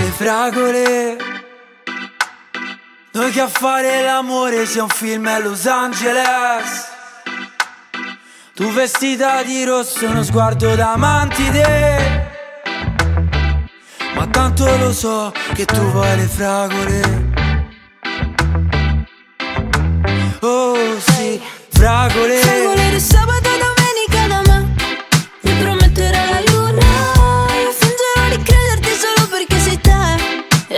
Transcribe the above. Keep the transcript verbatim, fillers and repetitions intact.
le fragole. Noi che a fare l'amore sia un film a Los Angeles. Tu vestita di rosso, uno sguardo da mantide. Ma tanto lo so che tu vuoi le fragole. Oh sì, fragole.